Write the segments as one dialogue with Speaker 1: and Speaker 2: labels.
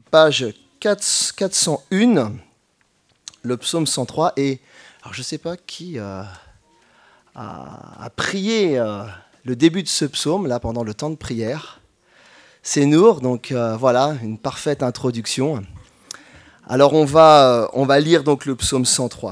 Speaker 1: page 401, le psaume 103. Et alors je ne sais pas qui a prié le début de ce psaume, là, pendant le temps de prière. C'est Nour, donc voilà, une parfaite introduction. Alors on va lire donc le psaume 103.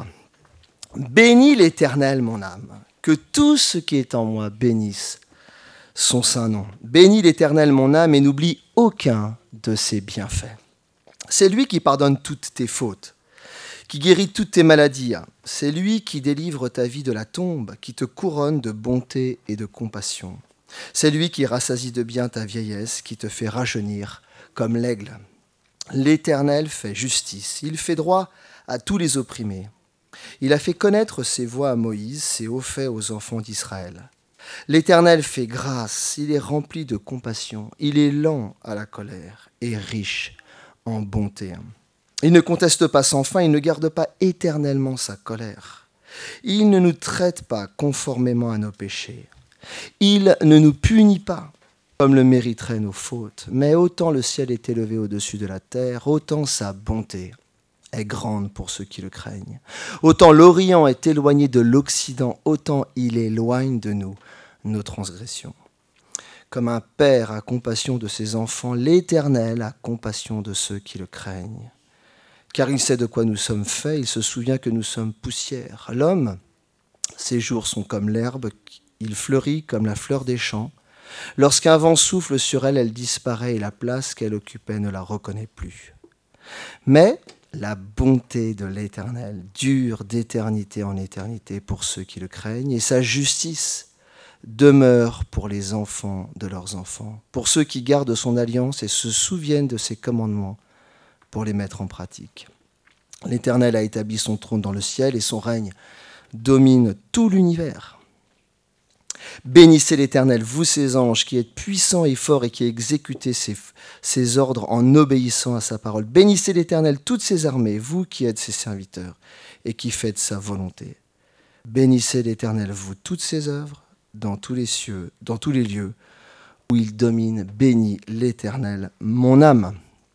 Speaker 1: Bénis l'Éternel, mon âme, que tout ce qui est en moi bénisse son saint nom. Bénis l'Éternel, mon âme, et n'oublie aucun de ses bienfaits. C'est lui qui pardonne toutes tes fautes, qui guérit toutes tes maladies. C'est lui qui délivre ta vie de la tombe, qui te couronne de bonté et de compassion. C'est lui qui rassasie de bien ta vieillesse, qui te fait rajeunir comme l'aigle. L'Éternel fait justice, il fait droit à tous les opprimés. Il a fait connaître ses voies à Moïse, ses hauts faits aux enfants d'Israël. L'Éternel fait grâce, il est rempli de compassion, il est lent à la colère et riche en bonté. Il ne conteste pas sans fin, il ne garde pas éternellement sa colère. Il ne nous traite pas conformément à nos péchés. Il ne nous punit pas comme le mériteraient nos fautes, mais autant le ciel est élevé au-dessus de la terre, autant sa bonté est grande pour ceux qui le craignent. Autant l'Orient est éloigné de l'Occident, autant il éloigne de nous nos transgressions. Comme un père a compassion de ses enfants, l'Éternel a compassion de ceux qui le craignent. Car il sait de quoi nous sommes faits, il se souvient que nous sommes poussière. L'homme, ses jours sont comme l'herbe, il fleurit comme la fleur des champs. Lorsqu'un vent souffle sur elle, elle disparaît et la place qu'elle occupait ne la reconnaît plus. Mais la bonté de l'Éternel dure d'éternité en éternité pour ceux qui le craignent, et sa justice demeure pour les enfants de leurs enfants, pour ceux qui gardent son alliance et se souviennent de ses commandements pour les mettre en pratique. L'Éternel a établi son trône dans le ciel et son règne domine tout l'univers. Bénissez l'Éternel, vous ses anges, qui êtes puissants et forts et qui exécutez ses ordres en obéissant à sa parole. Bénissez l'Éternel, toutes ses armées, vous qui êtes ses serviteurs et qui faites sa volonté. Bénissez l'Éternel, vous toutes ses œuvres, dans tous les cieux, dans tous les lieux où il domine. Bénis l'Éternel, mon âme.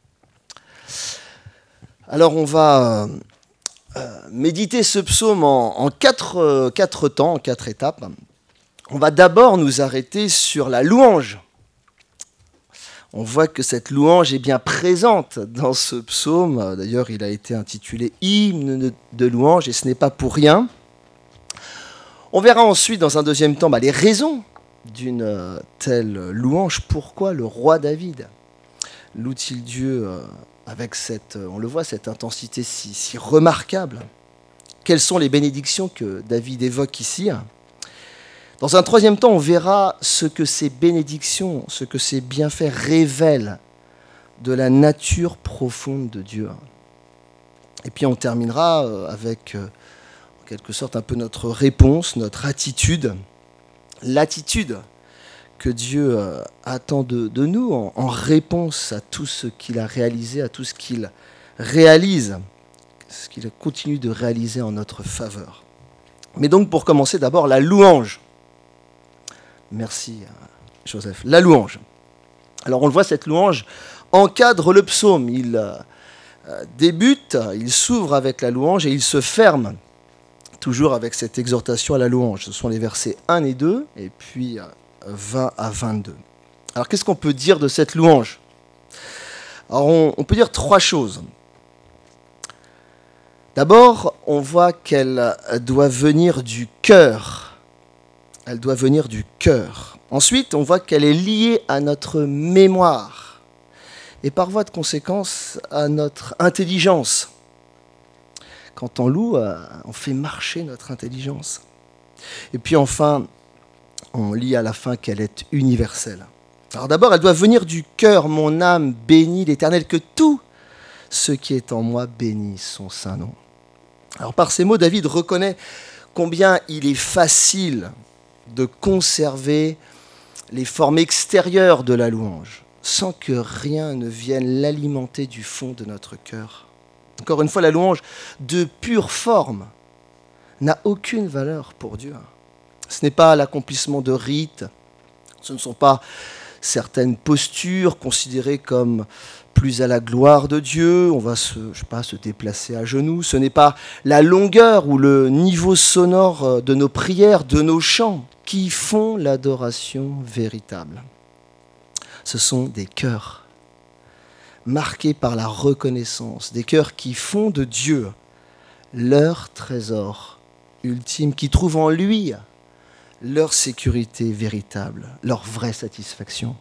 Speaker 1: Alors on va méditer ce psaume en quatre temps, en 4 étapes. On va d'abord nous arrêter sur la louange. On voit que cette louange est bien présente dans ce psaume. D'ailleurs, il a été intitulé « Hymne de louange » et ce n'est pas pour rien. On verra ensuite, dans un deuxième temps, les raisons d'une telle louange. Pourquoi le roi David loue-t-il Dieu avec on le voit, cette intensité si remarquable? Quelles sont les bénédictions que David évoque ici? Dans un troisième temps, on verra ce que ces bénédictions, ce que ces bienfaits révèlent de la nature profonde de Dieu. Et puis on terminera avec, en quelque sorte, un peu notre réponse, notre attitude, l'attitude que Dieu attend de nous en réponse à tout ce qu'il a réalisé, à tout ce qu'il réalise, ce qu'il continue de réaliser en notre faveur. Mais donc, pour commencer, d'abord, la louange. Merci, Joseph. La louange. Alors, on le voit, cette louange encadre le psaume. Il débute, il s'ouvre avec la louange et il se ferme toujours avec cette exhortation à la louange. Ce sont les versets 1 et 2, et puis 20 à 22. Alors, qu'est-ce qu'on peut dire de cette louange? Alors, on peut dire 3 choses. D'abord, on voit qu'elle doit venir du cœur. Elle doit venir du cœur. Ensuite, on voit qu'elle est liée à notre mémoire et par voie de conséquence à notre intelligence. Quand on loue, on fait marcher notre intelligence. Et puis enfin, on lit à la fin qu'elle est universelle. Alors d'abord, elle doit venir du cœur. Mon âme bénit l'Éternel, que tout ce qui est en moi bénisse son saint nom. Alors par ces mots, David reconnaît combien il est facile de conserver les formes extérieures de la louange, sans que rien ne vienne l'alimenter du fond de notre cœur. Encore une fois, la louange de pure forme n'a aucune valeur pour Dieu. Ce n'est pas l'accomplissement de rites, ce ne sont pas certaines postures considérées comme plus à la gloire de Dieu. On va se déplacer à genoux. Ce n'est pas la longueur ou le niveau sonore de nos prières, de nos chants, qui font l'adoration véritable. Ce sont des cœurs marqués par la reconnaissance, des cœurs qui font de Dieu leur trésor ultime, qui trouvent en lui leur sécurité véritable, leur vraie satisfaction.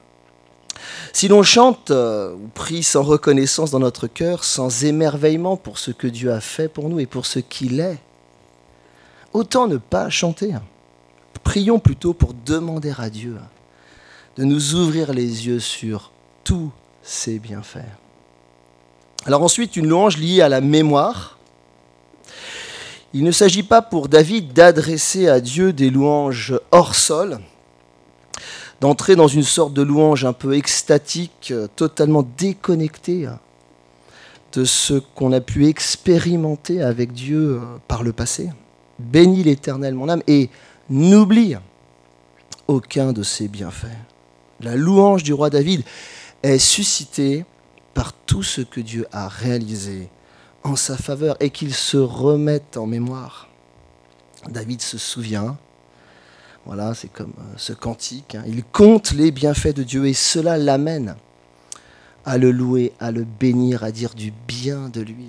Speaker 1: Si l'on chante ou prie sans reconnaissance dans notre cœur, sans émerveillement pour ce que Dieu a fait pour nous et pour ce qu'il est, autant ne pas chanter. Prions plutôt pour demander à Dieu de nous ouvrir les yeux sur tous ses bienfaits. Alors ensuite, une louange liée à la mémoire. Il ne s'agit pas pour David d'adresser à Dieu des louanges hors sol, d'entrer dans une sorte de louange un peu extatique, totalement déconnectée de ce qu'on a pu expérimenter avec Dieu par le passé. Bénis l'Éternel, mon âme, et n'oublie aucun de ses bienfaits. La louange du roi David est suscitée par tout ce que Dieu a réalisé en sa faveur et qu'il se remette en mémoire. David se souvient, voilà, c'est comme ce cantique, il compte les bienfaits de Dieu et cela l'amène à le louer, à le bénir, à dire du bien de lui.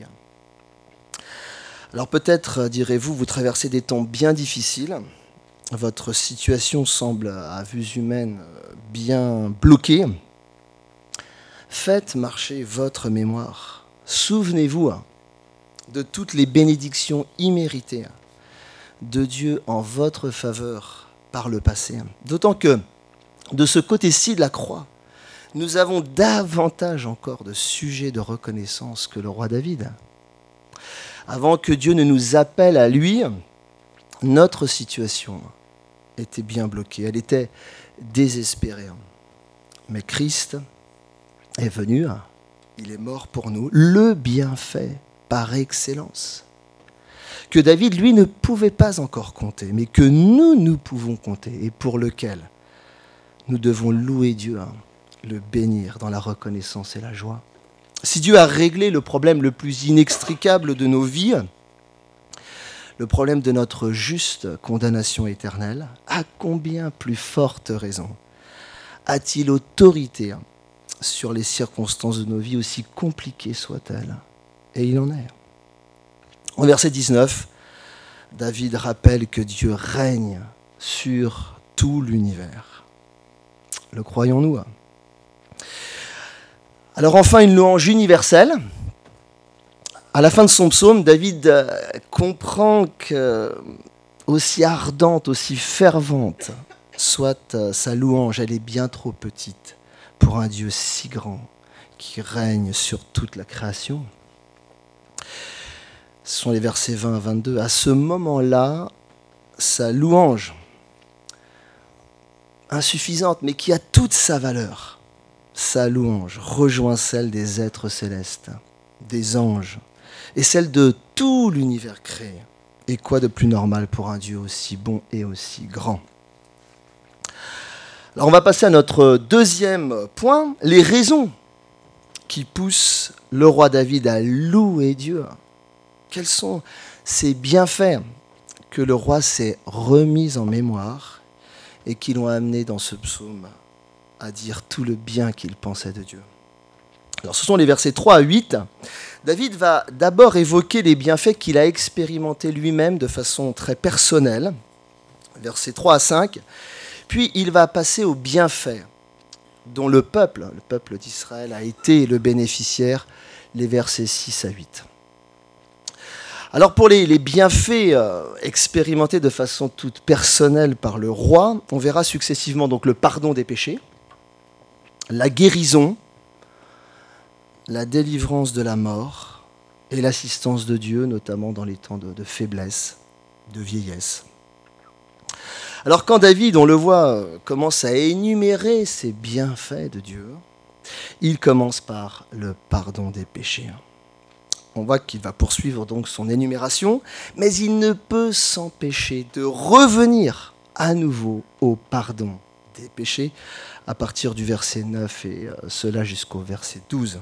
Speaker 1: Alors peut-être, direz-vous, vous traversez des temps bien difficiles, votre situation semble à vue humaine bien bloquée. Faites marcher votre mémoire. Souvenez-vous de toutes les bénédictions imméritées de Dieu en votre faveur par le passé. D'autant que de ce côté-ci de la croix, nous avons davantage encore de sujets de reconnaissance que le roi David. Avant que Dieu ne nous appelle à lui, notre situation était bien bloquée, elle était désespérée. Mais Christ est venu, il est mort pour nous, le bienfait par excellence, que David, lui, ne pouvait pas encore compter, mais que nous pouvons compter et pour lequel nous devons louer Dieu, le bénir dans la reconnaissance et la joie. Si Dieu a réglé le problème le plus inextricable de nos vies, le problème de notre juste condamnation éternelle, à combien plus forte raison a-t-il autorité sur les circonstances de nos vies, aussi compliquées soient-elles? Et il en est. En verset 19, David rappelle que Dieu règne sur tout l'univers. Le croyons-nous? Alors enfin, une louange universelle. À la fin de son psaume, David comprend que, aussi ardente, aussi fervente soit sa louange, elle est bien trop petite pour un Dieu si grand qui règne sur toute la création. Ce sont les versets 20 à 22. À ce moment-là, sa louange, insuffisante, mais qui a toute sa valeur, sa louange rejoint celle des êtres célestes, des anges, et celle de tout l'univers créé. Et quoi de plus normal pour un Dieu aussi bon et aussi grand? Alors on va passer à notre deuxième point, les raisons qui poussent le roi David à louer Dieu. Quels sont ces bienfaits que le roi s'est remis en mémoire et qui l'ont amené dans ce psaume à dire tout le bien qu'il pensait de Dieu? Alors ce sont les versets 3 à 8. David va d'abord évoquer les bienfaits qu'il a expérimentés lui-même de façon très personnelle, versets 3 à 5. Puis il va passer aux bienfaits dont le peuple d'Israël a été le bénéficiaire, les versets 6 à 8. Alors pour les bienfaits expérimentés de façon toute personnelle par le roi, on verra successivement donc le pardon des péchés, la guérison, la délivrance de la mort et l'assistance de Dieu, notamment dans les temps de faiblesse, de vieillesse. Alors quand David, on le voit, commence à énumérer ces bienfaits de Dieu, il commence par le pardon des péchés. On voit qu'il va poursuivre donc son énumération, mais il ne peut s'empêcher de revenir à nouveau au pardon des péchés, à partir du verset 9 et cela jusqu'au verset 12.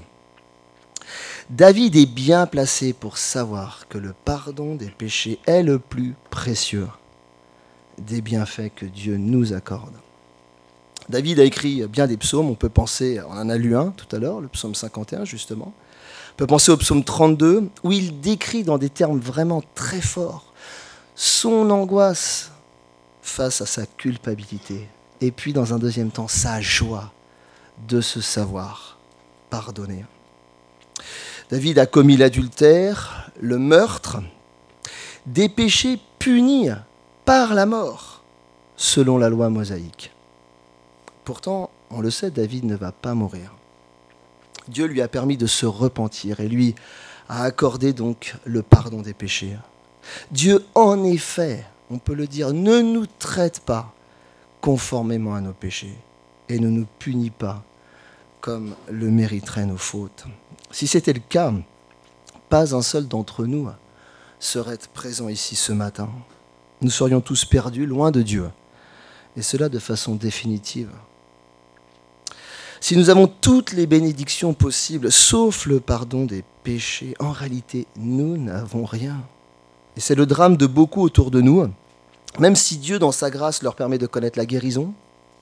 Speaker 1: David est bien placé pour savoir que le pardon des péchés est le plus précieux des bienfaits que Dieu nous accorde. David a écrit bien des psaumes, on peut penser, on en a lu un tout à l'heure, le psaume 51 justement. On peut penser au psaume 32, où il décrit dans des termes vraiment très forts son angoisse face à sa culpabilité. Et puis dans un deuxième temps, sa joie de se savoir pardonner. David a commis l'adultère, le meurtre, des péchés punis par la mort, selon la loi mosaïque. Pourtant, on le sait, David ne va pas mourir. Dieu lui a permis de se repentir et lui a accordé donc le pardon des péchés. Dieu, en effet, on peut le dire, ne nous traite pas conformément à nos péchés et ne nous punit pas comme le mériteraient nos fautes. Si c'était le cas, pas un seul d'entre nous serait présent ici ce matin. Nous serions tous perdus, loin de Dieu, et cela de façon définitive. Si nous avons toutes les bénédictions possibles, sauf le pardon des péchés, en réalité, nous n'avons rien. Et c'est le drame de beaucoup autour de nous, même si Dieu, dans sa grâce, leur permet de connaître la guérison,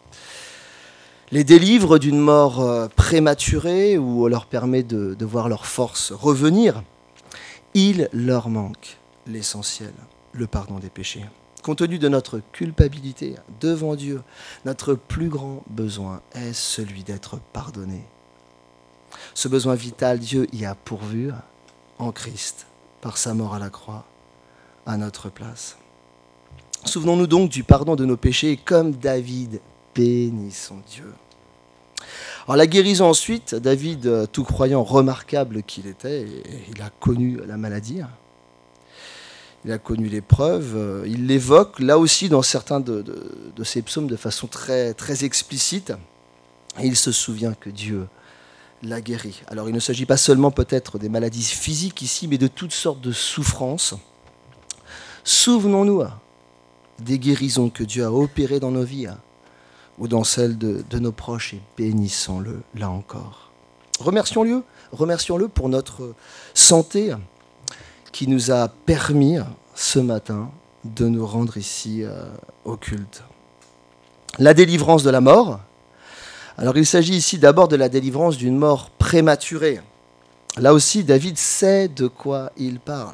Speaker 1: les délivre d'une mort prématurée ou leur permet de voir leur force revenir, il leur manque l'essentiel, le pardon des péchés. Compte tenu de notre culpabilité devant Dieu, notre plus grand besoin est celui d'être pardonné. Ce besoin vital, Dieu y a pourvu en Christ, par sa mort à la croix, à notre place. Souvenons-nous donc du pardon de nos péchés, et comme David, bénissons Dieu. Alors la guérison ensuite, David, tout croyant remarquable qu'il était, il a connu la maladie, il a connu l'épreuve, il l'évoque là aussi dans certains de ses psaumes de façon très, très explicite, et il se souvient que Dieu l'a guéri. Alors il ne s'agit pas seulement peut-être des maladies physiques ici, mais de toutes sortes de souffrances. Souvenons-nous des guérisons que Dieu a opérées dans nos vies, ou dans celles de nos proches, et bénissons-le là encore. Remercions-le pour notre santé qui nous a permis ce matin de nous rendre ici au culte. La délivrance de la mort. Alors il s'agit ici d'abord de la délivrance d'une mort prématurée. Là aussi, David sait de quoi il parle.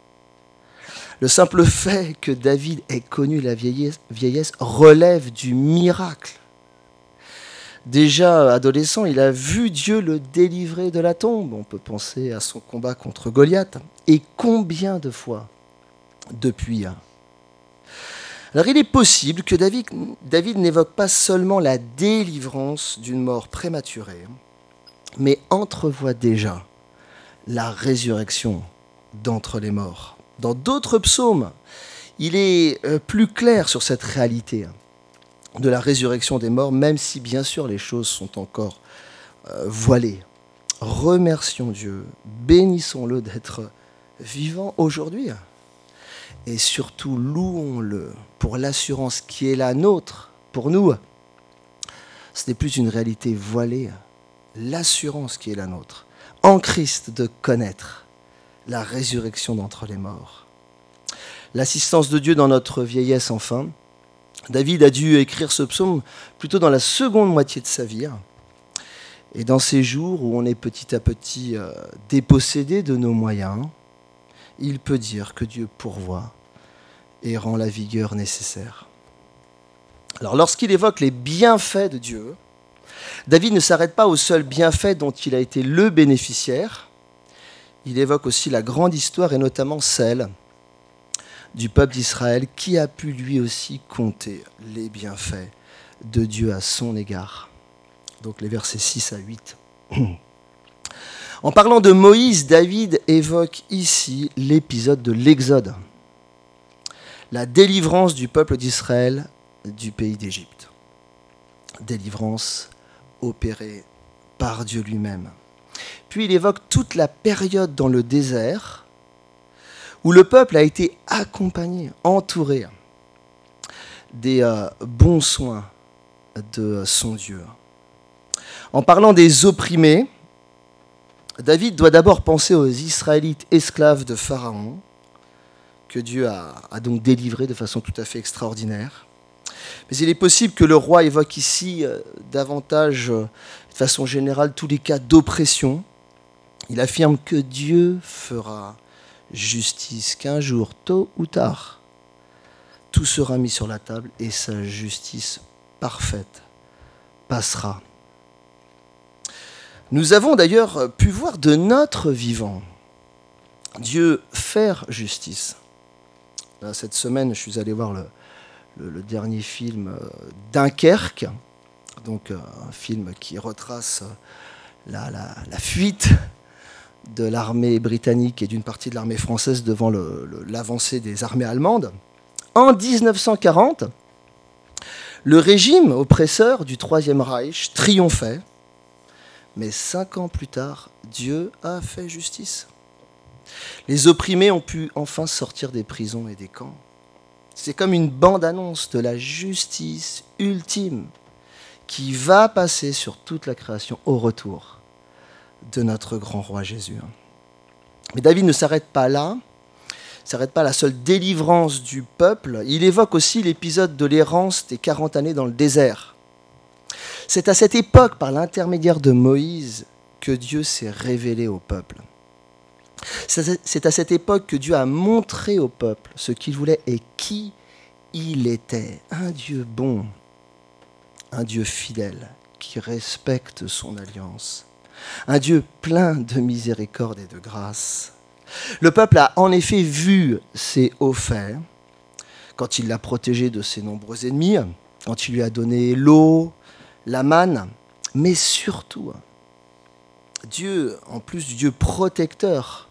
Speaker 1: Le simple fait que David ait connu la vieillesse relève du miracle. Déjà adolescent, il a vu Dieu le délivrer de la tombe. On peut penser à son combat contre Goliath. Et combien de fois depuis ? Alors il est possible que David n'évoque pas seulement la délivrance d'une mort prématurée, mais entrevoit déjà la résurrection d'entre les morts. Dans d'autres psaumes, il est plus clair sur cette réalité de la résurrection des morts, même si bien sûr les choses sont encore voilées. Remercions Dieu, bénissons-le d'être vivant aujourd'hui et surtout louons-le pour l'assurance qui est la nôtre, pour nous. Ce n'est plus une réalité voilée, l'assurance qui est la nôtre, en Christ, de connaître la résurrection d'entre les morts. L'assistance de Dieu dans notre vieillesse, enfin. David a dû écrire ce psaume plutôt dans la seconde moitié de sa vie. Et dans ces jours où on est petit à petit dépossédé de nos moyens, il peut dire que Dieu pourvoit et rend la vigueur nécessaire. Alors lorsqu'il évoque les bienfaits de Dieu, David ne s'arrête pas aux seuls bienfaits dont il a été le bénéficiaire. Il évoque aussi la grande histoire et notamment celle du peuple d'Israël qui a pu lui aussi compter les bienfaits de Dieu à son égard. Donc les versets 6 à 8. En parlant de Moïse, David évoque ici l'épisode de l'Exode, la délivrance du peuple d'Israël du pays d'Égypte. Délivrance opérée par Dieu lui-même. Puis il évoque toute la période dans le désert où le peuple a été accompagné, entouré des bons soins de son Dieu. En parlant des opprimés, David doit d'abord penser aux Israélites esclaves de Pharaon, que Dieu a donc délivrés de façon tout à fait extraordinaire. Mais il est possible que le roi évoque ici davantage, de façon générale, tous les cas d'oppression. Il affirme que Dieu fera justice, qu'un jour, tôt ou tard, tout sera mis sur la table et sa justice parfaite passera. Nous avons d'ailleurs pu voir de notre vivant Dieu faire justice. Là, cette semaine, je suis allé voir le dernier film Dunkerque, donc un film qui retrace la fuite de l'armée britannique et d'une partie de l'armée française devant l'avancée des armées allemandes. En 1940, le régime oppresseur du Troisième Reich triomphait, mais 5 ans plus tard, Dieu a fait justice. Les opprimés ont pu enfin sortir des prisons et des camps. C'est comme une bande-annonce de la justice ultime qui va passer sur toute la création au retour de notre grand roi Jésus. Mais David ne s'arrête pas là, ne s'arrête pas à la seule délivrance du peuple. Il évoque aussi l'épisode de l'errance des 40 années dans le désert. C'est à cette époque, par l'intermédiaire de Moïse, que Dieu s'est révélé au peuple. C'est à cette époque que Dieu a montré au peuple ce qu'il voulait et qui il était. Un Dieu bon, un Dieu fidèle, qui respecte son alliance. Un Dieu plein de miséricorde et de grâce. Le peuple a en effet vu ses hauts faits quand il l'a protégé de ses nombreux ennemis, quand il lui a donné l'eau, la manne, mais surtout, Dieu, en plus du Dieu protecteur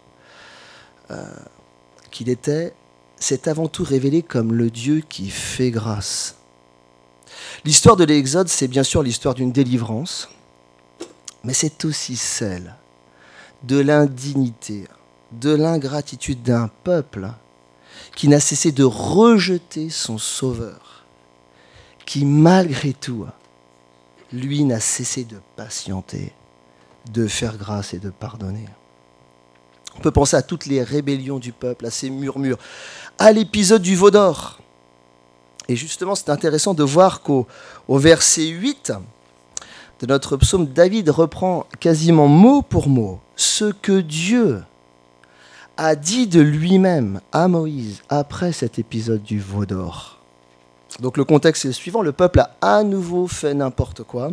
Speaker 1: qu'il était, s'est avant tout révélé comme le Dieu qui fait grâce. L'histoire de l'Exode, c'est bien sûr l'histoire d'une délivrance, mais c'est aussi celle de l'indignité, de l'ingratitude d'un peuple qui n'a cessé de rejeter son Sauveur, qui malgré tout, lui n'a cessé de patienter, de faire grâce et de pardonner. On peut penser à toutes les rébellions du peuple, à ses murmures, à l'épisode du veau d'or. Et justement, c'est intéressant de voir qu'au verset 8 de notre psaume, David reprend quasiment mot pour mot ce que Dieu a dit de lui-même à Moïse après cet épisode du veau d'or. Donc le contexte est le suivant, le peuple a à nouveau fait n'importe quoi.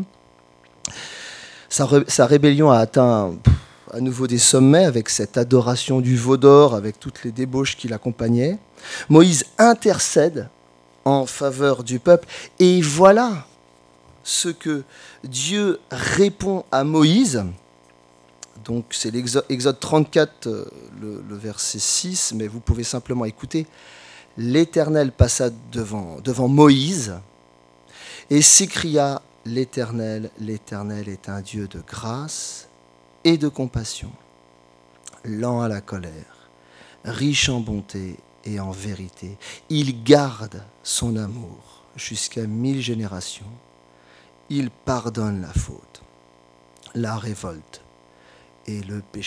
Speaker 1: Sa rébellion a atteint à nouveau des sommets avec cette adoration du veau d'or, avec toutes les débauches qui l'accompagnaient. Moïse intercède en faveur du peuple et voilà ce que Dieu répond à Moïse. Donc c'est l'Exode 34, le verset 6, mais vous pouvez simplement écouter. L'Éternel passa devant Moïse et s'écria « L'Éternel est un Dieu de grâce et de compassion, lent à la colère, riche en bonté et en vérité. Il garde son amour jusqu'à 1000 générations. Il pardonne la faute, la révolte et le péché. »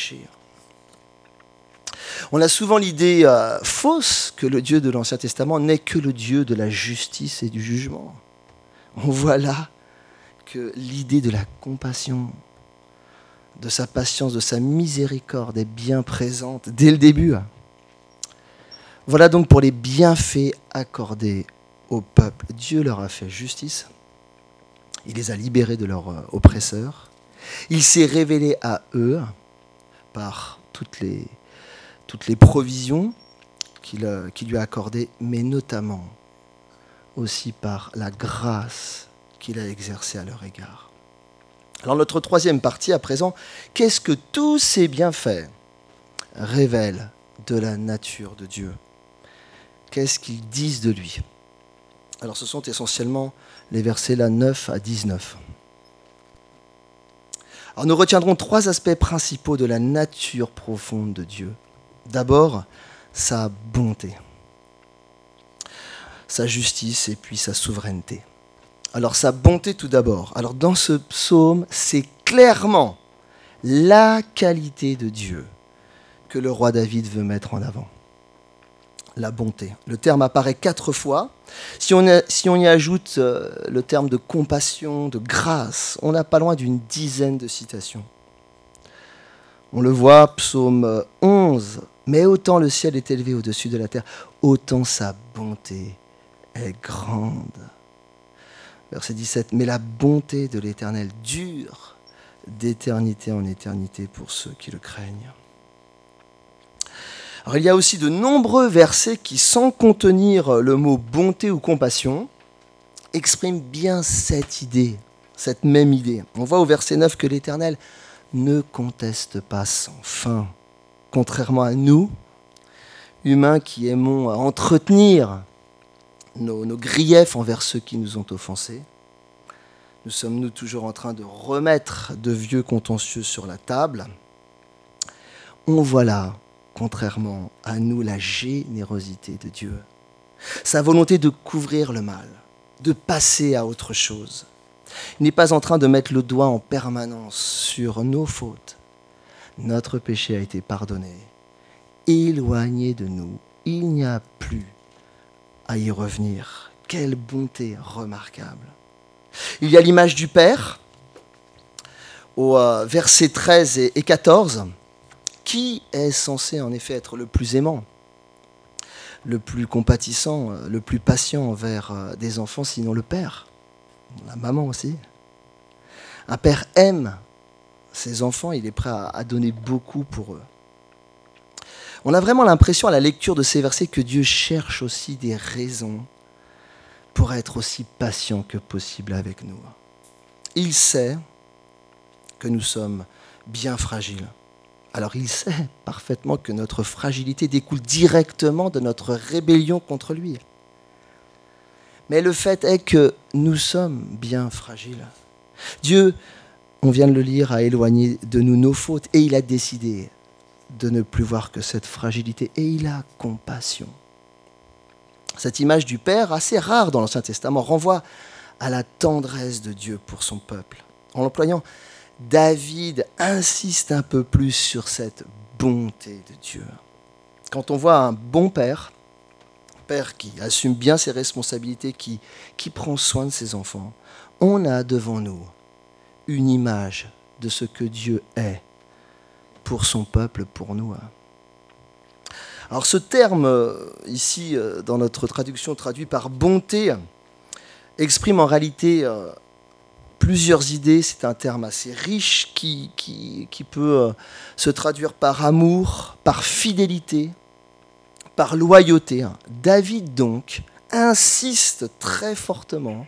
Speaker 1: On a souvent l'idée fausse que le Dieu de l'Ancien Testament n'est que le Dieu de la justice et du jugement. On voit là que l'idée de la compassion, de sa patience, de sa miséricorde est bien présente dès le début. Voilà donc pour les bienfaits accordés au peuple. Dieu leur a fait justice. Il les a libérés de leurs oppresseurs. Il s'est révélé à eux par toutes les provisions qu'il lui a accordées, mais notamment aussi par la grâce qu'il a exercée à leur égard. Alors notre troisième partie à présent, qu'est-ce que tous ces bienfaits révèlent de la nature de Dieu? Qu'est-ce qu'ils disent de lui? Alors ce sont essentiellement les versets 9 à 19. Alors nous retiendrons 3 aspects principaux de la nature profonde de Dieu. D'abord, sa bonté, sa justice et puis sa souveraineté. Alors sa bonté tout d'abord. Alors dans ce psaume, c'est clairement la qualité de Dieu que le roi David veut mettre en avant. La bonté. Le terme apparaît 4 fois. Si on y ajoute le terme de compassion, de grâce, on n'a pas loin d'une dizaine de citations. On le voit, psaume 11, « Mais autant le ciel est élevé au-dessus de la terre, autant sa bonté est grande. » Verset 17, « Mais la bonté de l'Éternel dure d'éternité en éternité pour ceux qui le craignent. » Alors, il y a aussi de nombreux versets qui, sans contenir le mot bonté ou compassion, expriment bien cette idée, cette même idée. On voit au verset 9 que l'Éternel ne conteste pas sans fin, contrairement à nous, humains qui aimons entretenir nos griefs envers ceux qui nous ont offensés. Nous sommes, nous, toujours en train de remettre de vieux contentieux sur la table. On voit là, contrairement à nous, la générosité de Dieu. Sa volonté de couvrir le mal, de passer à autre chose. Il n'est pas en train de mettre le doigt en permanence sur nos fautes. Notre péché a été pardonné. Éloigné de nous, il n'y a plus à y revenir. Quelle bonté remarquable. Il y a l'image du Père, au versets 13 et 14, qui est censé en effet être le plus aimant, le plus compatissant, le plus patient envers des enfants, sinon le Père, la maman aussi. Un père aime ses enfants, il est prêt à donner beaucoup pour eux. On a vraiment l'impression à la lecture de ces versets que Dieu cherche aussi des raisons pour être aussi patient que possible avec nous. Il sait que nous sommes bien fragiles. Alors il sait parfaitement que notre fragilité découle directement de notre rébellion contre lui. Mais le fait est que nous sommes bien fragiles. Dieu, on vient de le lire, a éloigné de nous nos fautes et il a décidé de ne plus voir que cette fragilité et il a compassion. Cette image du Père, assez rare dans l'Ancien Testament, renvoie à la tendresse de Dieu pour son peuple. En l'employant, David insiste un peu plus sur cette bonté de Dieu. Quand on voit un bon père qui assume bien ses responsabilités, qui prend soin de ses enfants, on a devant nous une image de ce que Dieu est pour son peuple, pour nous. Alors ce terme, ici, dans notre traduction, traduit par bonté, exprime en réalité plusieurs idées. C'est un terme assez riche qui peut se traduire par amour, par fidélité, par loyauté. David, donc, insiste très fortement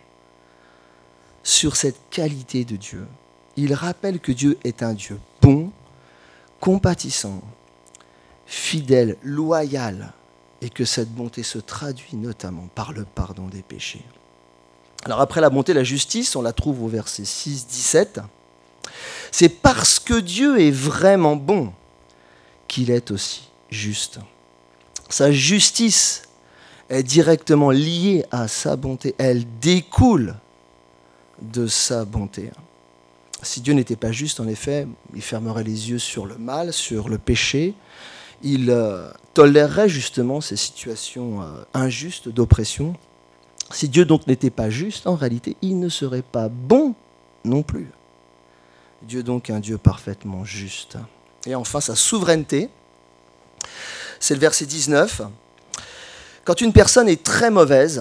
Speaker 1: sur cette qualité de Dieu. Il rappelle que Dieu est un Dieu bon, compatissant, fidèle, loyal, et que cette bonté se traduit notamment par le pardon des péchés. Alors après la bonté, la justice, on la trouve au verset 6-17. C'est parce que Dieu est vraiment bon qu'il est aussi juste. Sa justice est directement liée à sa bonté. Elle découle de sa bonté. Si Dieu n'était pas juste, en effet, il fermerait les yeux sur le mal, sur le péché. Il tolérerait justement ces situations injustes d'oppression. Si Dieu donc n'était pas juste, en réalité, il ne serait pas bon non plus. Dieu donc est un Dieu parfaitement juste. Et enfin, sa souveraineté, c'est le verset 19. Quand une personne est très mauvaise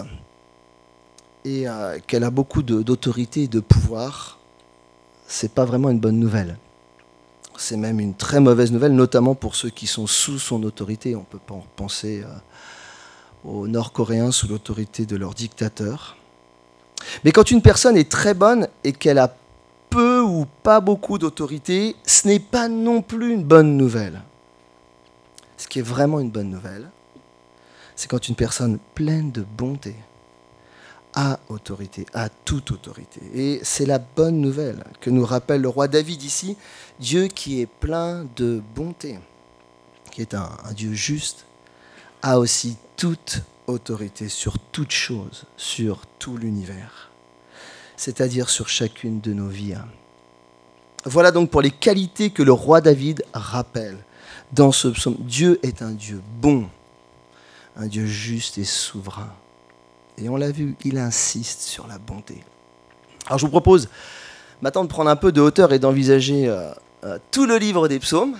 Speaker 1: et qu'elle a beaucoup d'autorité et de pouvoir, c'est pas vraiment une bonne nouvelle. C'est même une très mauvaise nouvelle, notamment pour ceux qui sont sous son autorité. On peut penser aux Nord-Coréens sous l'autorité de leur dictateur. Mais quand une personne est très bonne et qu'elle a peu ou pas beaucoup d'autorité, ce n'est pas non plus une bonne nouvelle. Ce qui est vraiment une bonne nouvelle, c'est quand une personne pleine de bonté a autorité, a toute autorité. Et c'est la bonne nouvelle que nous rappelle le roi David ici, Dieu qui est plein de bonté, qui est un Dieu juste, a aussi toute autorité sur toute chose, sur tout l'univers. c'est-à-dire sur chacune de nos vies. Voilà donc pour les qualités que le roi David rappelle dans ce psaume. Dieu est un Dieu bon, un Dieu juste et souverain. Et on l'a vu, il insiste sur la bonté. Alors je vous propose maintenant de prendre un peu de hauteur et d'envisager tout le livre des psaumes,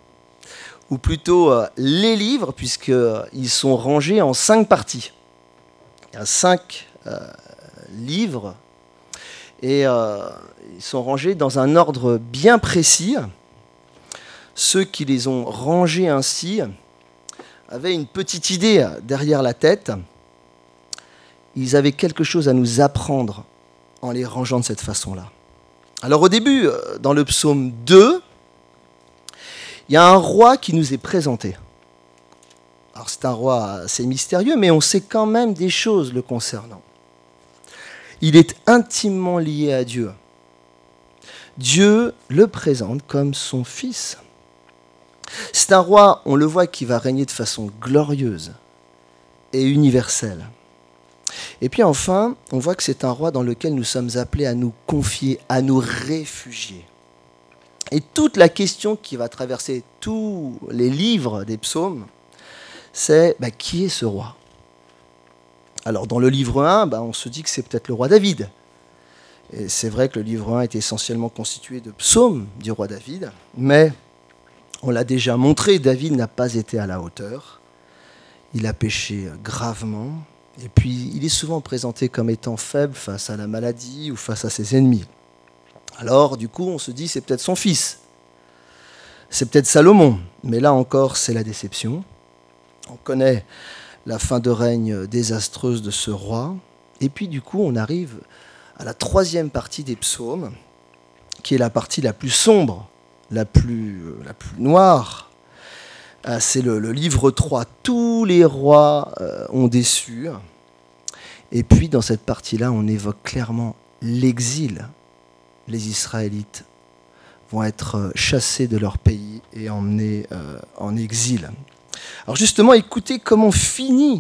Speaker 1: ou plutôt les livres, puisqu'ils sont rangés en 5 parties. Il y a 5 livres, et ils sont rangés dans un ordre bien précis. Ceux qui les ont rangés ainsi avaient une petite idée derrière la tête. Ils avaient quelque chose à nous apprendre en les rangeant de cette façon-là. Alors au début, dans le psaume 2, il y a un roi qui nous est présenté. Alors c'est un roi assez mystérieux, mais on sait quand même des choses le concernant. Il est intimement lié à Dieu. Dieu le présente comme son fils. C'est un roi, on le voit, qui va régner de façon glorieuse et universelle. Et puis enfin, on voit que c'est un roi dans lequel nous sommes appelés à nous confier, à nous réfugier. Et toute la question qui va traverser tous les livres des psaumes, c'est qui est ce roi ? Alors dans le livre 1, on se dit que c'est peut-être le roi David. Et c'est vrai que le livre 1 est essentiellement constitué de psaumes du roi David, mais on l'a déjà montré, David n'a pas été à la hauteur. Il a péché gravement. Et puis, il est souvent présenté comme étant faible face à la maladie ou face à ses ennemis. Alors, du coup, on se dit, c'est peut-être son fils. C'est peut-être Salomon. Mais là encore, c'est la déception. On connaît la fin de règne désastreuse de ce roi. Et puis, du coup, on arrive à la 3e partie des psaumes, qui est la partie la plus sombre, la plus noire. C'est le livre 3. Tous les rois ont déçu. Et puis, dans cette partie-là, on évoque clairement l'exil. Les Israélites vont être chassés de leur pays et emmenés en exil. Alors justement, écoutez comment finit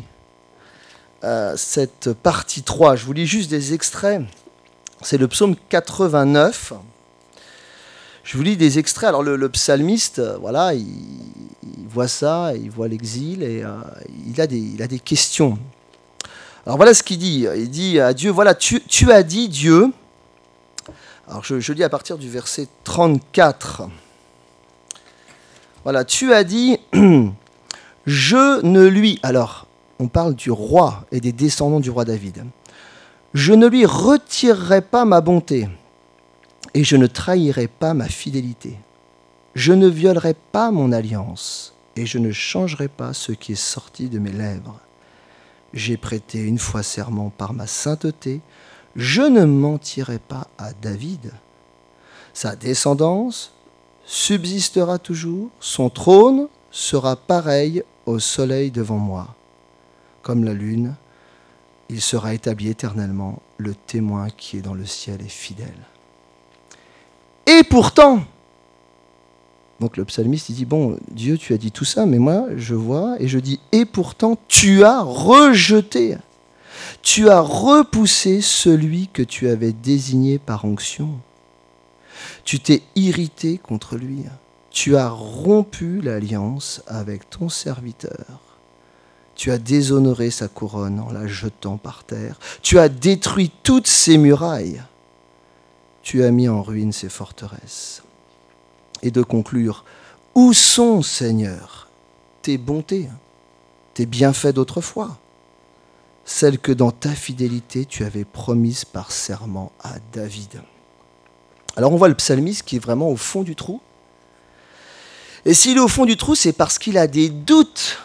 Speaker 1: cette partie 3. Je vous lis juste des extraits. C'est le psaume 89. Je vous lis des extraits. Alors le psalmiste, voilà, il voit ça, il voit l'exil et il a des questions. Alors voilà ce qu'il dit. Il dit à Dieu, voilà, tu as dit, Dieu. Alors je lis à partir du verset 34. Voilà, tu as dit, je ne lui... Alors, on parle du roi et des descendants du roi David. Je ne lui retirerai pas ma bonté et je ne trahirai pas ma fidélité. Je ne violerai pas mon alliance et je ne changerai pas ce qui est sorti de mes lèvres. J'ai prêté une fois serment par ma sainteté. Je ne mentirai pas à David. Sa descendance subsistera toujours. Son trône sera pareil au soleil devant moi. Comme la lune, il sera établi éternellement. Le témoin qui est dans le ciel est fidèle. Et pourtant, donc le psalmiste, il dit, bon, Dieu, tu as dit tout ça, mais moi, je vois et je dis, et pourtant, tu as rejeté, tu as repoussé celui que tu avais désigné par onction. Tu t'es irrité contre lui. Tu as rompu l'alliance avec ton serviteur. Tu as déshonoré sa couronne en la jetant par terre. Tu as détruit toutes ses murailles. Tu as mis en ruine ses forteresses. Et de conclure, où sont, Seigneur, tes bontés, tes bienfaits d'autrefois, celles que dans ta fidélité tu avais promises par serment à David. Alors on voit le psalmiste qui est vraiment au fond du trou. Et s'il est au fond du trou, c'est parce qu'il a des doutes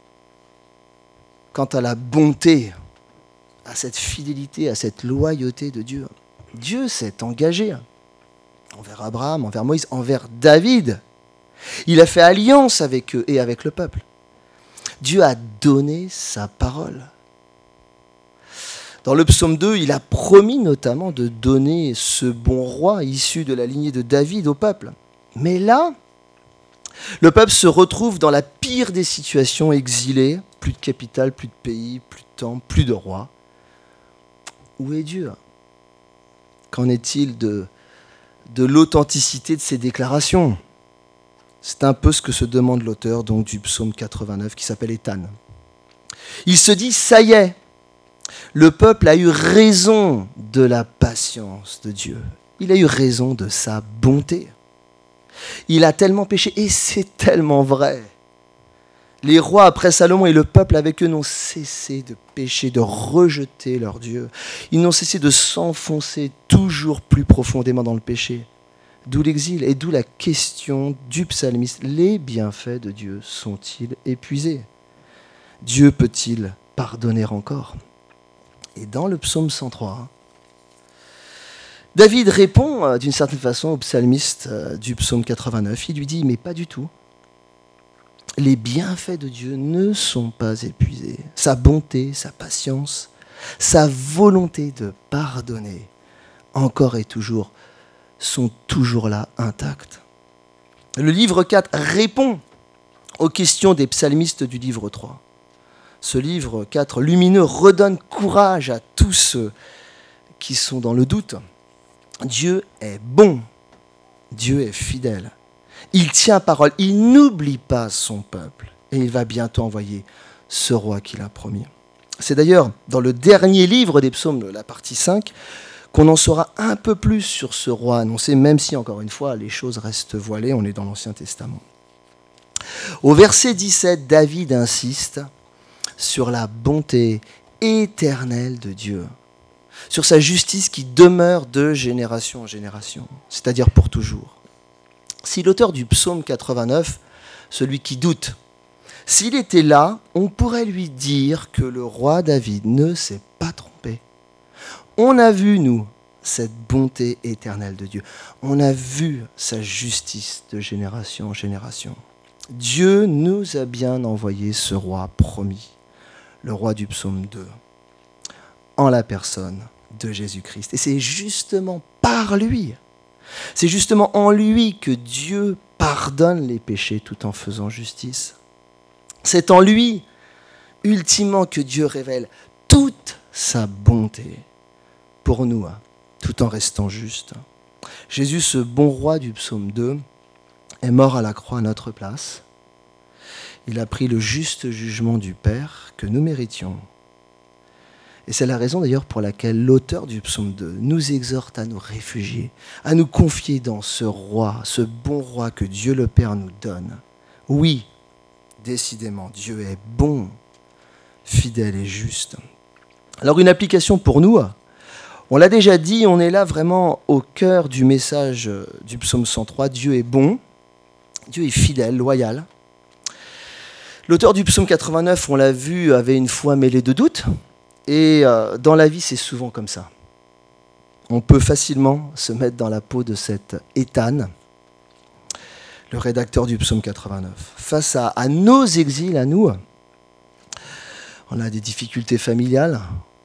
Speaker 1: quant à la bonté, à cette fidélité, à cette loyauté de Dieu. Dieu s'est engagé envers Abraham, envers Moïse, envers David. Il a fait alliance avec eux et avec le peuple. Dieu a donné sa parole. Dans le psaume 2, il a promis notamment de donner ce bon roi issu de la lignée de David au peuple. Mais là, le peuple se retrouve dans la pire des situations, exilé, plus de capitale, plus de pays, plus de temps, plus de roi. Où est Dieu ? Qu'en est-il de l'authenticité de ces déclarations? C'est un peu ce que se demande l'auteur donc, du psaume 89 qui s'appelle Étan. Il se dit, ça y est, le peuple a eu raison de la patience de Dieu. Il a eu raison de sa bonté. Il a tellement péché, et c'est tellement vrai. Les rois après Salomon et le peuple avec eux n'ont cessé de pécher, de rejeter leur Dieu. Ils n'ont cessé de s'enfoncer toujours plus profondément dans le péché. D'où l'exil et d'où la question du psalmiste. Les bienfaits de Dieu sont-ils épuisés? Dieu peut-il pardonner encore? Et dans le psaume 103, David répond d'une certaine façon au psalmiste du psaume 89. Il lui dit, mais pas du tout. Les bienfaits de Dieu ne sont pas épuisés. Sa bonté, sa patience, sa volonté de pardonner, encore et toujours, sont toujours là, intactes. Le livre 4 répond aux questions des psalmistes du livre 3. Ce livre 4 lumineux redonne courage à tous ceux qui sont dans le doute. Dieu est bon, Dieu est fidèle. Il tient parole, il n'oublie pas son peuple et il va bientôt envoyer ce roi qu'il a promis. C'est d'ailleurs dans le dernier livre des psaumes, la partie 5, qu'on en saura un peu plus sur ce roi annoncé, même si, encore une fois, les choses restent voilées, on est dans l'Ancien Testament. Au verset 17, David insiste sur la bonté éternelle de Dieu, sur sa justice qui demeure de génération en génération, c'est-à-dire pour toujours. Si l'auteur du psaume 89, celui qui doute, s'il était là, on pourrait lui dire que le roi David ne s'est pas trompé. On a vu, nous, cette bonté éternelle de Dieu. On a vu sa justice de génération en génération. Dieu nous a bien envoyé ce roi promis, le roi du psaume 2, en la personne de Jésus-Christ. Et c'est justement par lui, c'est justement en lui que Dieu pardonne les péchés tout en faisant justice. C'est en lui, ultimement, que Dieu révèle toute sa bonté pour nous, tout en restant juste. Jésus, ce bon roi du psaume 2, est mort à la croix à notre place. Il a pris le juste jugement du Père que nous méritions. Et c'est la raison d'ailleurs pour laquelle l'auteur du psaume 2 nous exhorte à nous réfugier, à nous confier dans ce roi, ce bon roi que Dieu le Père nous donne. Oui, décidément, Dieu est bon, fidèle et juste. Alors une application pour nous, on l'a déjà dit, on est là vraiment au cœur du message du psaume 103. Dieu est bon, Dieu est fidèle, loyal. L'auteur du psaume 89, on l'a vu, avait une foi mêlée de doute. Et dans la vie, c'est souvent comme ça. On peut facilement se mettre dans la peau de cet Étan, le rédacteur du psaume 89. Face à nos exils, à nous, on a des difficultés familiales.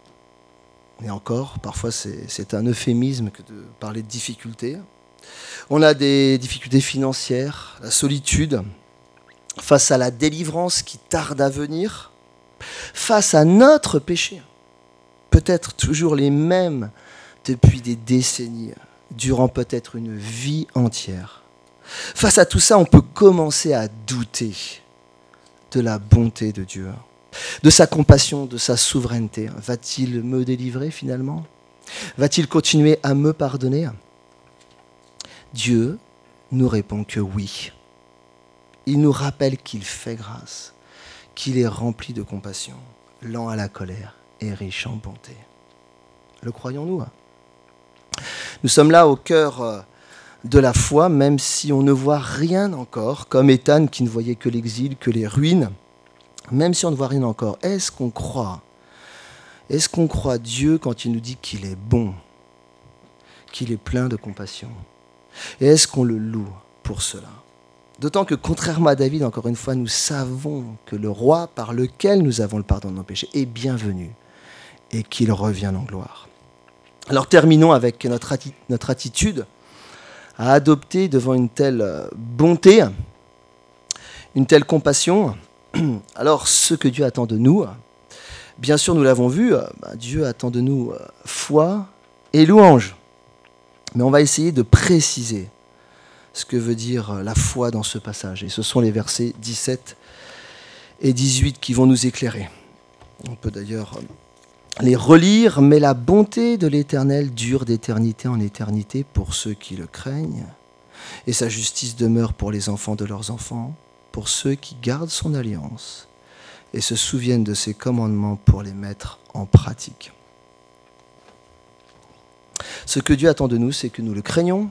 Speaker 1: Et encore, parfois c'est un euphémisme que de parler de difficultés. On a des difficultés financières, la solitude, face à la délivrance qui tarde à venir, face à notre péché, peut-être toujours les mêmes depuis des décennies, durant peut-être une vie entière. Face à tout ça, on peut commencer à douter de la bonté de Dieu, de sa compassion, de sa souveraineté. Va-t-il me délivrer finalement? Va-t-il continuer à me pardonner? Dieu nous répond que oui. Il nous rappelle qu'il fait grâce, qu'il est rempli de compassion, lent à la colère et riche en bonté. Le croyons-nous? Nous sommes là au cœur de la foi, même si on ne voit rien encore, comme Étan qui ne voyait que l'exil, que les ruines. Même si on ne voit rien encore, est-ce qu'on croit Dieu quand il nous dit qu'il est bon, qu'il est plein de compassion? Et est-ce qu'on le loue pour cela? D'autant que, contrairement à David, encore une fois, nous savons que le roi par lequel nous avons le pardon de nos péchés est bienvenu et qu'il revient en gloire. Alors terminons avec notre attitude à adopter devant une telle bonté, une telle compassion. Alors ce que Dieu attend de nous, bien sûr nous l'avons vu, Dieu attend de nous foi et louange. Mais on va essayer de préciser ce que veut dire la foi dans ce passage. Et ce sont les versets 17 et 18 qui vont nous éclairer. On peut d'ailleurs les relire. « Mais la bonté de l'Éternel dure d'éternité en éternité pour ceux qui le craignent, et sa justice demeure pour les enfants de leurs enfants, pour ceux qui gardent son alliance et se souviennent de ses commandements pour les mettre en pratique. » Ce que Dieu attend de nous, c'est que nous le craignions,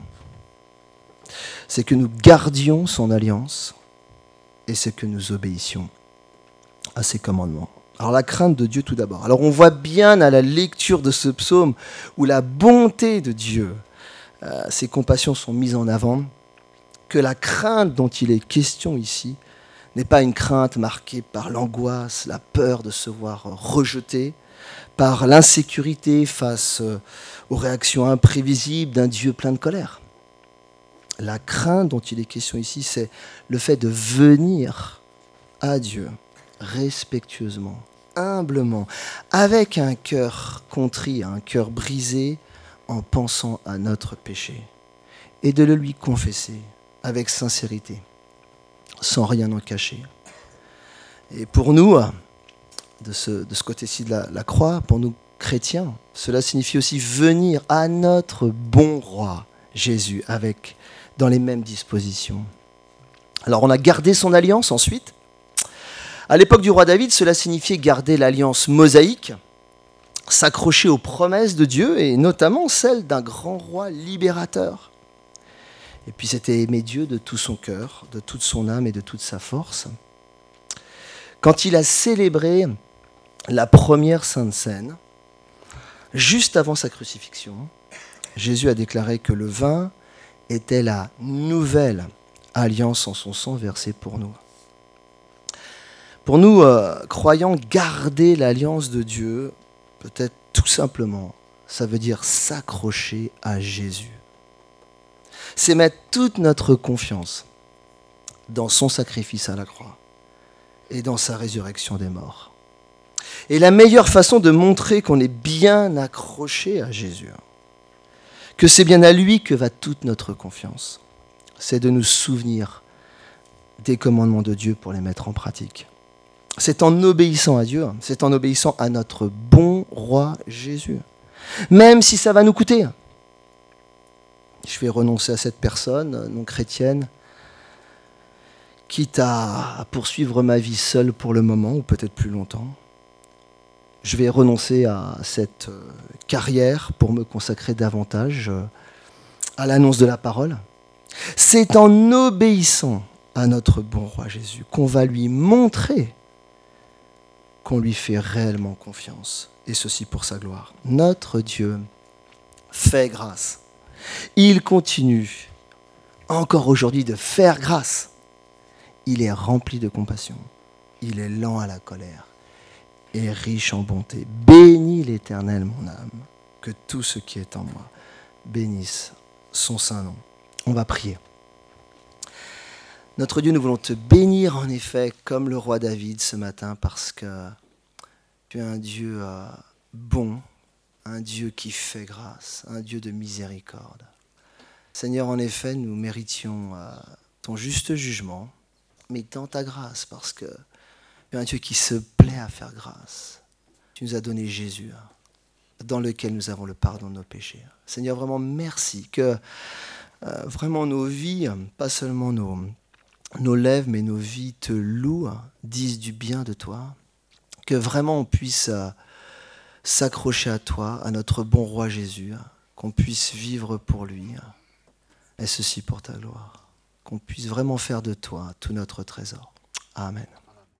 Speaker 1: c'est que nous gardions son alliance et c'est que nous obéissions à ses commandements. Alors la crainte de Dieu tout d'abord. Alors on voit bien à la lecture de ce psaume où la bonté de Dieu, ses compassions sont mises en avant, que la crainte dont il est question ici n'est pas une crainte marquée par l'angoisse, la peur de se voir rejeté, par l'insécurité face aux réactions imprévisibles d'un Dieu plein de colère. La crainte dont il est question ici, c'est le fait de venir à Dieu respectueusement, humblement, avec un cœur contrit, un cœur brisé, en pensant à notre péché, et de le lui confesser avec sincérité, sans rien en cacher. Et pour nous, de ce côté-ci de la croix, pour nous chrétiens, cela signifie aussi venir à notre bon roi, Jésus, dans les mêmes dispositions. Alors on a gardé son alliance ensuite. À l'époque du roi David, cela signifiait garder l'alliance mosaïque, s'accrocher aux promesses de Dieu, et notamment celles d'un grand roi libérateur. Et puis c'était aimer Dieu de tout son cœur, de toute son âme et de toute sa force. Quand il a célébré la première Sainte Seine, juste avant sa crucifixion, Jésus a déclaré que le vin était la nouvelle alliance en son sang versé pour nous. Pour nous, croyants, garder l'alliance de Dieu, peut-être tout simplement, ça veut dire s'accrocher à Jésus. C'est mettre toute notre confiance dans son sacrifice à la croix et dans sa résurrection des morts. Et la meilleure façon de montrer qu'on est bien accroché à Jésus, que c'est bien à lui que va toute notre confiance, c'est de nous souvenir des commandements de Dieu pour les mettre en pratique. C'est en obéissant à Dieu, c'est en obéissant à notre bon roi Jésus. Même si ça va nous coûter. Je vais renoncer à cette personne non chrétienne, quitte à poursuivre ma vie seule pour le moment, ou peut-être plus longtemps. Je vais renoncer à cette carrière pour me consacrer davantage à l'annonce de la parole. C'est en obéissant à notre bon roi Jésus qu'on va lui montrer qu'on lui fait réellement confiance, et ceci pour sa gloire. Notre Dieu fait grâce. Il continue encore aujourd'hui de faire grâce. Il est rempli de compassion. Il est lent à la colère et riche en bonté. Bénis l'Éternel, mon âme, que tout ce qui est en moi bénisse son saint nom. On va prier. Notre Dieu, nous voulons te bénir en effet comme le roi David ce matin, parce que tu es un Dieu bon, un Dieu qui fait grâce, un Dieu de miséricorde. Seigneur, en effet, nous méritions ton juste jugement, mais dans ta grâce, parce que tu es un Dieu qui se plaît à faire grâce. Tu nous as donné Jésus, dans lequel nous avons le pardon de nos péchés. Seigneur, vraiment merci que vraiment nos vies, pas seulement nos lèvres, mais nos vies te louent, disent du bien de toi, que vraiment on puisse s'accrocher à toi, à notre bon roi Jésus, qu'on puisse vivre pour lui, et ceci pour ta gloire, qu'on puisse vraiment faire de toi tout notre trésor. Amen.